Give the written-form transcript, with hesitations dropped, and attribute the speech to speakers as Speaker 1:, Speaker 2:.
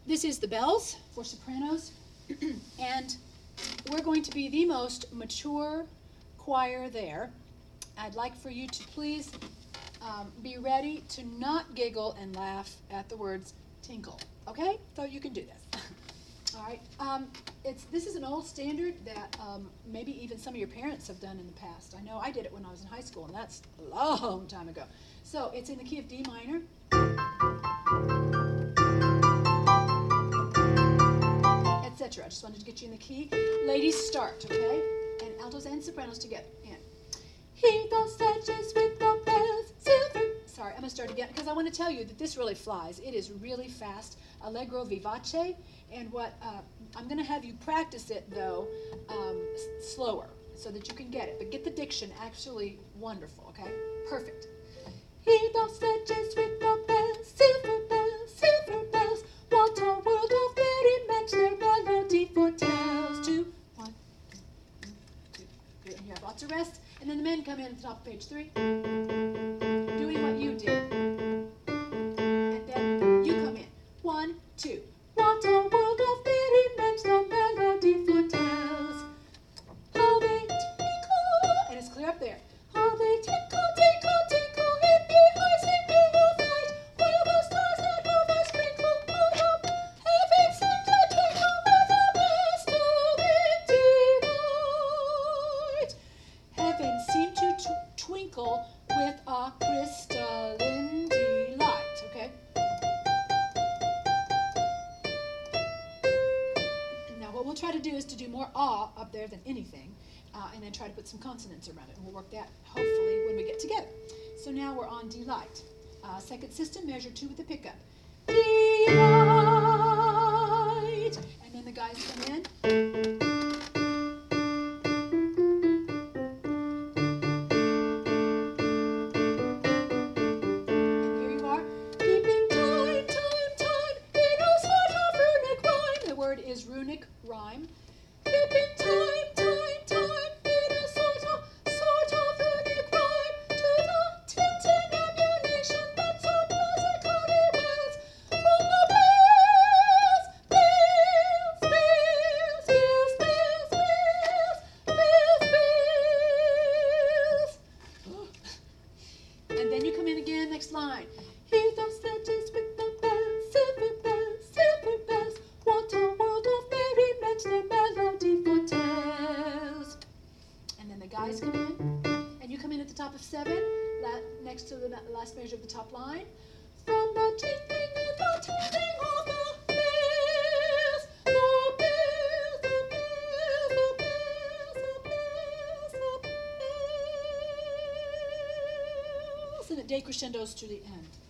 Speaker 1: This is the bells for sopranos, and we're going to be the most mature choir there. I'd like for you to please be ready to not giggle and laugh at the words tinkle, okay? So you can do this. All right. This is an old standard that maybe even some of your parents have done in the past. I know I did it when I was in high school, and that's a long time ago. So it's in the key of D minor. Etc. I just wanted to get you in the key. Ladies, start, okay? And altos and sopranos together. And hear those sledges with the bells, silver. Sorry, I'm going to start again because I want to tell you that this really flies. It is really fast, allegro vivace. And what I'm going to have you practice it, though, slower so that you can get it. But get the diction actually wonderful, okay? Perfect. Hear those sledges with the bells, silver bells. What a world of merriment their melody foretells. 2, 1, 2, 3. And you have lots of rest. And then the men come in at the top of page 3, doing what you did. And then you come in. 1, 2. What a world of merriment the melody foretells. How they tinkle, and it's clear up there. How they tinkle, tinkle, tinkle in the high singing of night, while the stars that move and sprinkle move up, heaven seems to twinkle with a crystalline delight. Heaven seemed to twinkle with a crystalline delight. Okay. What we'll try to do is to do more ah up there than anything, and then try to put some consonants around it, and we'll work that hopefully when we get together. So now we're on delight. Second system, measure 2 with the pickup. Delight! And then the guys come in. And here you are, keeping time, in a sort of runic rhyme. The word is runic rhyme. Keeping time, in a sort of runic rhyme to the tintin ambulation that so musically wells from the bells, bells. And then you come in again, next line. Hear those sledges with the bells, silver bells. What a world of merriment their melody foretells. And then the guys come in, and you come in at the top of 7, next to the last measure of the top line. From the tinkling and the tinkling of the bells, the bells, the bells, the bells, the bells, the bells. And it decrescendos to the end.